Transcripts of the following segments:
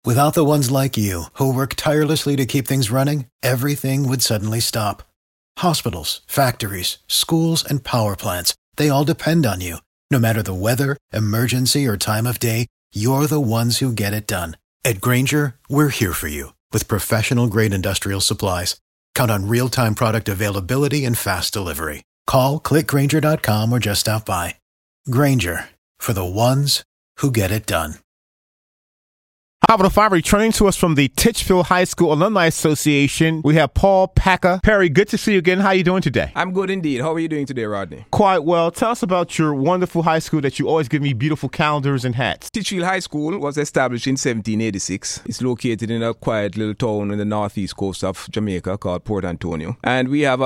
Without the ones like you, who work tirelessly to keep things running, everything would suddenly stop. Hospitals, factories, schools, and power plants, they all depend on you. No matter the weather, emergency, or time of day, you're the ones who get it done. At Grainger, we're here for you with professional-grade industrial supplies. Count on real-time product availability and fast delivery. Call, click Grainger.com, or just stop by. Grainger, for the ones who get it done. Hot 105 returning to us from the Titchfield High School Alumni Association. We have Paul Packer. Perry, good to see you again. How are you doing today? I'm good indeed. How are you doing today, Rodney? Quite well. Tell us about your wonderful high school that you always give me beautiful calendars and hats. Titchfield High School was established in 1786. It's located in a quiet little town in the northeast coast of Jamaica called Port Antonio. And we have a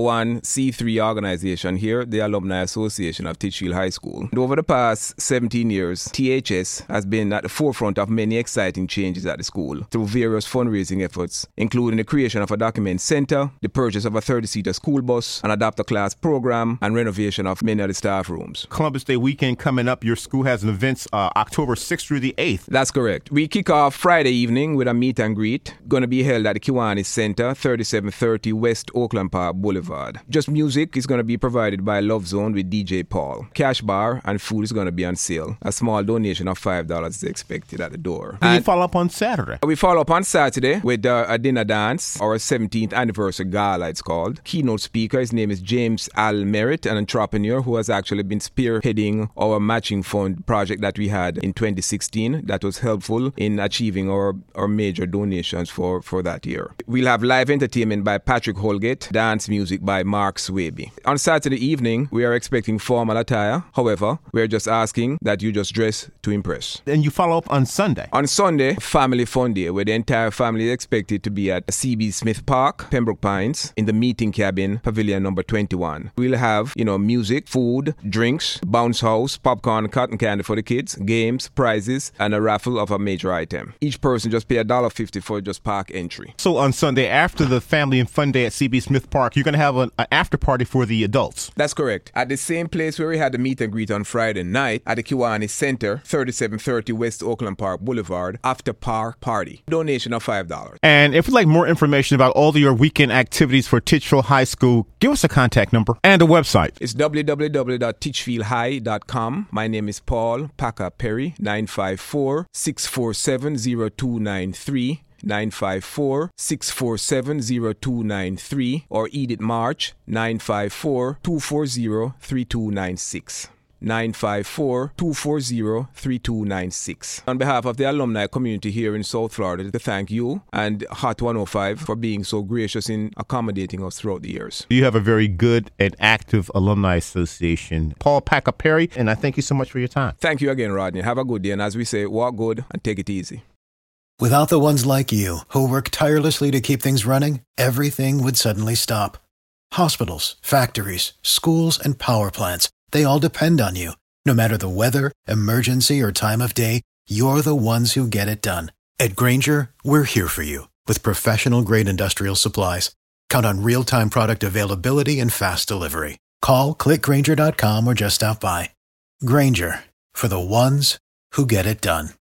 501c3 organization here, the Alumni Association of Titchfield High School. And over the past 17 years, THS has been at the forefront of many exciting changes at the school through various fundraising efforts, including the creation of a document center, the purchase of a 30-seater school bus, an adapter class program, and renovation of many of the staff rooms. Columbus Day weekend coming up. Your school has an event October 6th through the 8th. That's correct. We kick off Friday evening with a meet and greet, going to be held at the Kiwanis Center, 3730 West Oakland Park Boulevard. Just music is going to be provided by Love Zone with DJ Paul. Cash bar and food is going to be on sale. A small donation of $5 is expected at the door. And you follow up on Saturday? We follow up on Saturday with a dinner dance, our 17th anniversary gala, it's called. Keynote speaker, his name is James Al Merritt, an entrepreneur who has actually been spearheading our matching fund project that we had in 2016 that was helpful in achieving our major donations for that year. We'll have live entertainment by Patrick Holgate, dance music by Mark Swaby. On Saturday evening, we are expecting formal attire. However, we're just asking that you just dress to impress. And you follow up on Sunday? On Sunday, Family Fun Day, where the entire family is expected to be at CB Smith Park, Pembroke Pines, in the meeting cabin, pavilion number 21. We'll have, music, food, drinks, bounce house, popcorn, cotton candy for the kids, games, prizes, and a raffle of a major item. Each person just pay $1.50 for just park entry. So on Sunday, after the Family and Fun Day at CB Smith Park, you're going to have an after party for the adults? That's correct. At the same place where we had the meet and greet on Friday night, at the Kiwanis Center, 3730 West Oakland Park Boulevard, after park party. Donation of $5. And if you'd like more information about all of your weekend activities for Titchfield High School, give us a contact number and a website. It's www.titchfieldhigh.com. My name is Paul Packer Perry, 954-647-0293. 954-647-0293 or Edith March 954-240-3296. 954-240-3296. On behalf of the alumni community here in South Florida, to thank you and Hot 105 for being so gracious in accommodating us throughout the years. You have a very good and active alumni association. Paul Packer Perry, and I thank you so much for your time. Thank you again, Rodney. Have a good day, and as we say, walk good and take it easy. Without the ones like you, who work tirelessly to keep things running, everything would suddenly stop. Hospitals, factories, schools, and power plants, they all depend on you. No matter the weather, emergency, or time of day, you're the ones who get it done. At Grainger, we're here for you with professional-grade industrial supplies. Count on real-time product availability and fast delivery. Call, click Grainger.com, or just stop by. Grainger, for the ones who get it done.